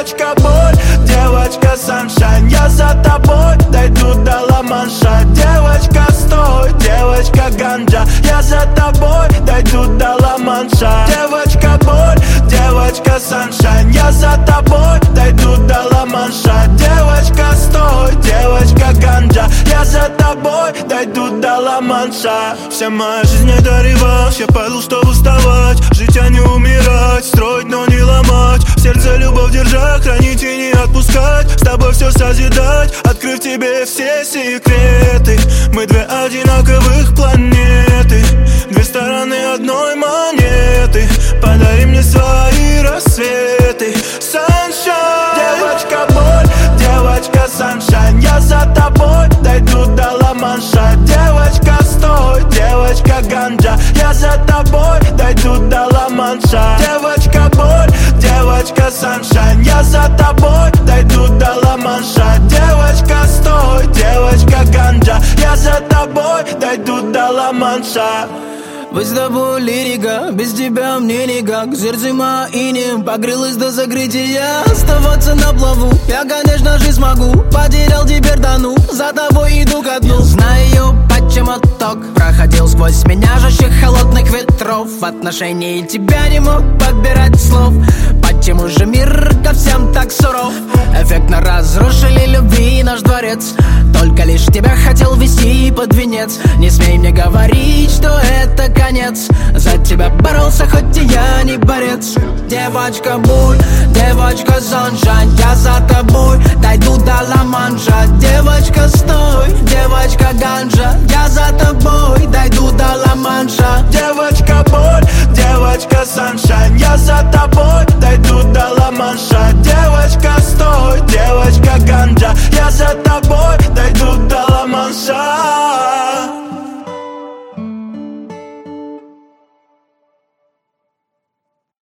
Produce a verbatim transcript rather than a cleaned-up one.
Девочка боль, девочка саншайн, я за тобой дойду до Ла-Манша. Девочка стой, девочка ганджа, я за тобой дойду до Ла-Манша. Девочка боль, девочка саншайн, я за тобой дойду до Ла-Манша. Девочка стой, девочка ганджа, я за тобой дойду до Ла-Манша. Вся моя жизнь это реванш, я падал, чтобы вставать, жить, а не умирать, строить, но не ломать. В сердце любовь держать, хранить и не отпускать, с тобой все созидать, открыв тебе все секреты. Мы две одинаковых планеты, две стороны одной монеты. Подари мне свои рассветы. Sunshine. Девочка боль, девочка саншайн, я за тобой дойду до Ла-Манша. Девочка стой, девочка ганджа, я за тобой дойду до Ла-Манша. Девочка боль, девочка саншайн, я за тобой дойду до Ла-Манша. Девочка стой, девочка ганджа, я за тобой дойду до Ла-Манша. Быть с тобой лирика, без тебя мне никак. Сердце моим покрылось до закрытия. Оставаться на плаву я, конечно же, смогу. Потерял, теперь тону, за тобой иду ко дну. Знаю, почему ток проходил сквозь меня жестче холодных ветров. В отношении тебя не мог подбирать слов. Почему же мир ко всем так суров? Эффектно разрушили любви наш дворец. Только лишь тебя хотел вести под венец. Не смей мне говорить, что это конец. За тебя боролся, хоть и я не борец. Девочка боль, девочка саншайн, я за тобой дойду до Ла-Манша. Девочка стой, девочка ганджа, я за тобой дойду до Ла-Манша. Девочка боль, девочка саншайн, я за тобой дойду до Ла-Манша. Девочка стой, девочка ганджа, я за тобой дойду до Ла-Манша.